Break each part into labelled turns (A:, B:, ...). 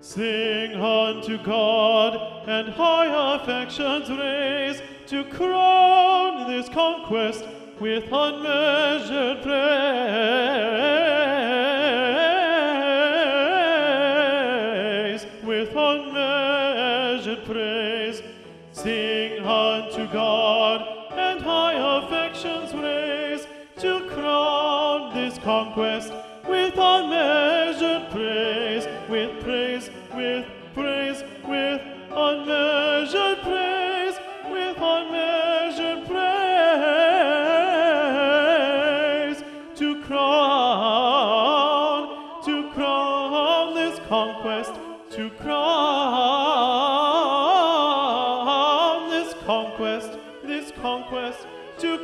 A: Sing unto God, and high affections raise, to crown this conquest with unmeasured praise. With unmeasured praise. Sing unto God, and high affections raise, to crown this conquest with unmeasured praise. With praise, with praise, with unmeasured praise, with unmeasured praise, to crown this conquest, to crown this conquest, to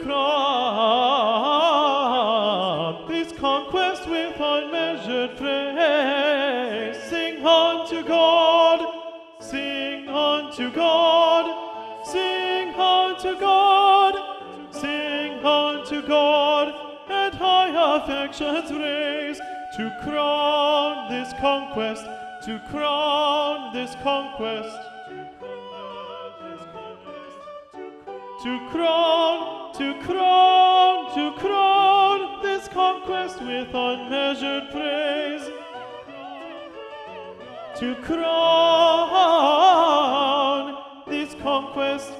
A: crown this conquest with unmeasured praise. Sing unto God, sing unto God, sing unto God, sing unto God, and high affections raise, to crown this conquest, to crown this conquest, to crown this conquest with unmeasured praise, to crown this conquest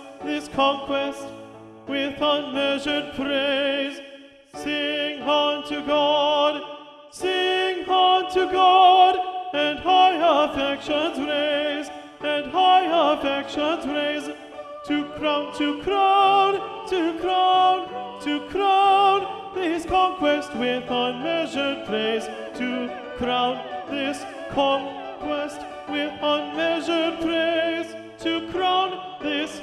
A: with unmeasured praise. Sing unto God, and high affections raise, and high affections raise, to crown this conquest with unmeasured praise, to crown this conquest with unmeasured praise, to crown this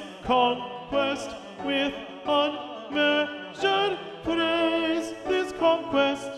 A: conquest with unmeasured praise, this conquest